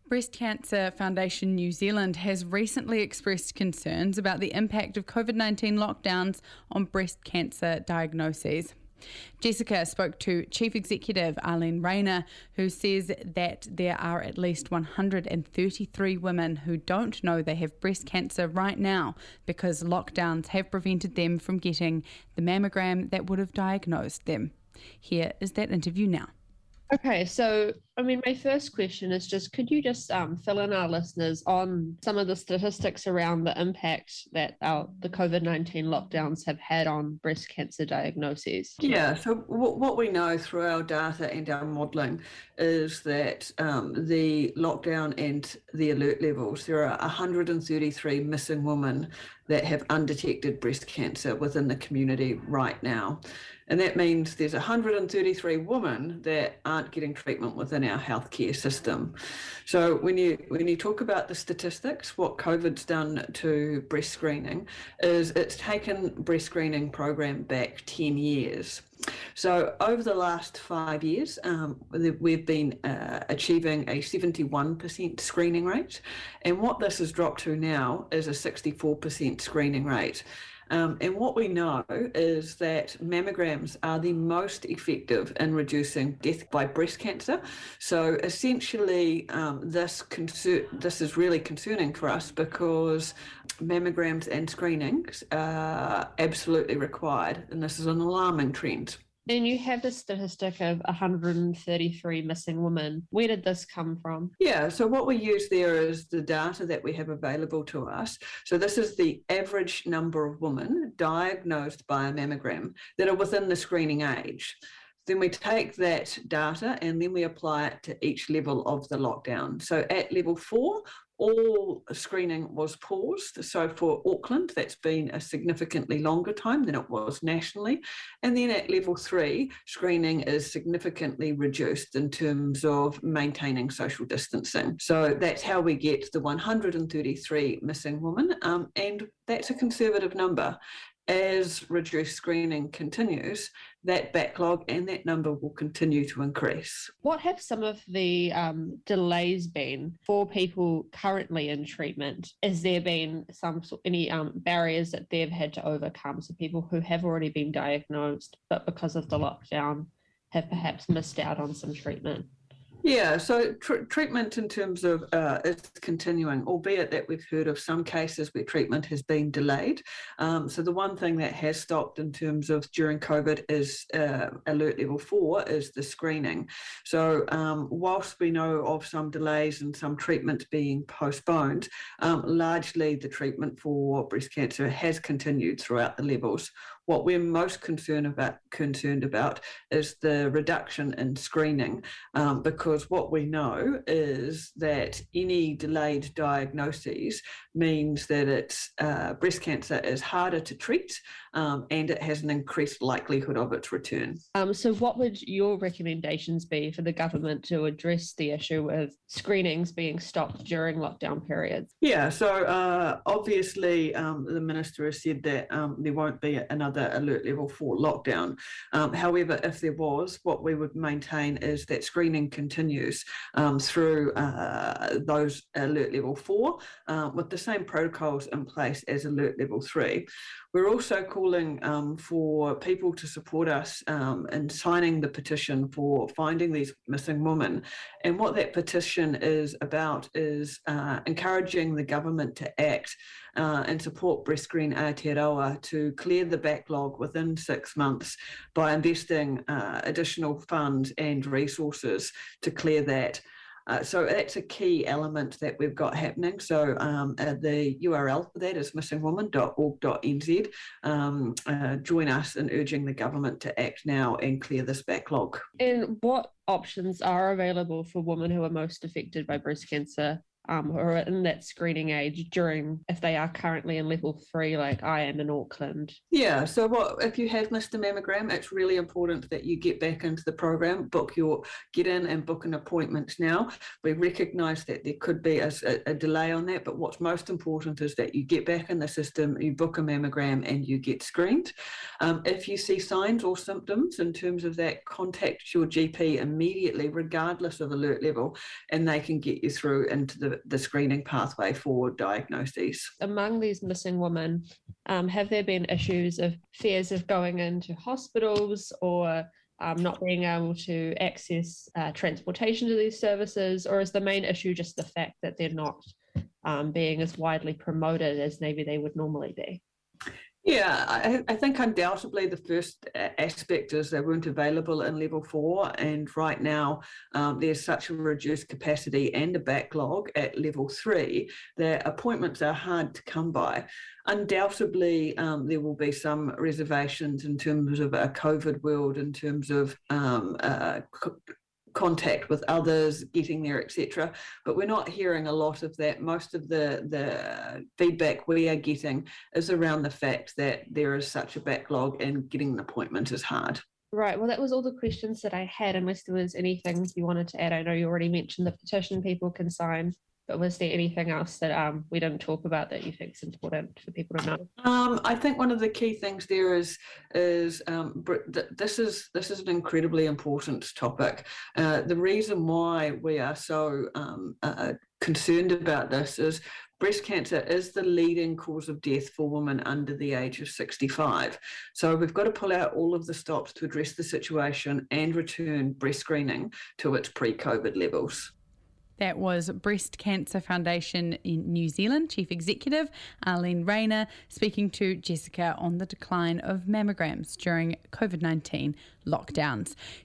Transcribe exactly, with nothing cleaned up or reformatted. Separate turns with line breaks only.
Breast Cancer Foundation New Zealand has recently expressed concerns about the impact of COVID nineteen lockdowns on breast cancer diagnoses. Jessica spoke to Chief Executive Arlene Rayner, who says that there are at least one hundred thirty-three women who don't know they have breast cancer right now because lockdowns have prevented them from getting the mammogram that would have diagnosed them. Here is that interview now.
Okay, so, I mean, my first question is just, could you just um, fill in our listeners on some of the statistics around the impact that our, the COVID nineteen lockdowns have had on breast cancer diagnoses?
Yeah, so w- what we know through our data and our modelling is that um, the lockdown and the alert levels, there are one hundred thirty-three missing women that have undetected breast cancer within the community right now. And that means there's one hundred thirty-three women that aren't getting treatment within our healthcare system. So when you when you talk about the statistics, what COVID's done to breast screening is it's taken breast screening program back ten years. So over the last five years, um, we've been uh, achieving a seventy-one percent screening rate. And what this has dropped to now is a sixty-four percent screening rate. Um, and what we know is that mammograms are the most effective in reducing death by breast cancer. So essentially, um, this concern, this is really concerning for us because mammograms and screenings are absolutely required, and this is an alarming trend.
And you have the statistic of one hundred thirty-three missing women. Where did this come from?
Yeah, so what we use there is the data that we have available to us. So this is the average number of women diagnosed by a mammogram that are within the screening age. Then we take that data and then we apply it to each level of the lockdown. So at level four, all screening was paused. So for Auckland, that's been a significantly longer time than it was nationally. And then at level three, screening is significantly reduced in terms of maintaining social distancing. So that's how we get the one hundred thirty-three missing women, um, and that's a conservative number. As reduced screening continues, that backlog and that number will continue to increase.
What have some of the um, delays been for people currently in treatment? Has there been some any um, barriers that they've had to overcome? So people who have already been diagnosed, but because of the lockdown, have perhaps missed out on some treatment?
Yeah, so tr- treatment in terms of uh, is continuing, albeit that we've heard of some cases where treatment has been delayed. Um, so the one thing that has stopped in terms of during COVID is uh, alert level four is the screening. So um, whilst we know of some delays and some treatment being postponed, um, largely the treatment for breast cancer has continued throughout the levels. What we're most concerned about, concerned about is the reduction in screening, um, because what we know is that any delayed diagnoses means that it's uh, breast cancer is harder to treat, um, and it has an increased likelihood of its return.
Um, so what would your recommendations be for the government to address the issue of screenings being stopped during lockdown periods?
Yeah, so uh, obviously um, the Minister has said that um, there won't be another alert level four lockdown. Um, however, if there was, what we would maintain is that screening continues um, through uh, those alert level four uh, with the same protocols in place as alert level three. We're also calling um, for people to support us um, in signing the petition for finding these missing women. And what that petition is about is uh, encouraging the government to act Uh, and support Breastscreen Aotearoa to clear the backlog within six months by investing uh, additional funds and resources to clear that. Uh, so that's a key element that we've got happening. So um, uh, the U R L for that is missing woman dot org dot n z. Um, uh, join us in urging the government to act now and clear this backlog.
And what options are available for women who are most affected by breast cancer um, who are in that screening age during, if they are currently in level three, like I am in Auckland?
Yeah, so what if you have missed a mammogram, it's really important that you get back into the program, book your, get in and book an appointment now. We recognise that there could be a, a delay on that, but what's most important is that you get back in the system, you book a mammogram and you get screened. Um, if you see signs or symptoms in terms of that, contact your G P immediately, regardless of alert level, and they can get you through into the, the screening pathway for diagnoses.
Among these missing women, um, have there been issues of fears of going into hospitals or um, not being able to access uh, transportation to these services, or is the main issue just the fact that they're not um, being as widely promoted as maybe they would normally be?
Yeah, I, I think undoubtedly the first aspect is they weren't available in level four, and right now um, there's such a reduced capacity and a backlog at level three that appointments are hard to come by. Undoubtedly, um, there will be some reservations in terms of a COVID world, in terms of um, uh, contact with others, getting there, et cetera. But we're not hearing a lot of that. Most of the, the feedback we are getting is around the fact that there is such a backlog and getting an appointment is hard.
Right. Well, that was all the questions that I had, unless there was anything you wanted to add. I know you already mentioned the petition people can sign, but was there anything else that um, we didn't talk about that you think is important for people to know?
Um, I think one of the key things there is is um, this is this is an incredibly important topic. Uh, the reason why we are so um, uh, concerned about this is breast cancer is the leading cause of death for women under the age of sixty-five. So we've got to pull out all of the stops to address the situation and return breast screening to its pre-COVID levels.
That was Breast Cancer Foundation in New Zealand Chief Executive Arlene Rayner speaking to Jessica on the decline of mammograms during COVID nineteen lockdowns.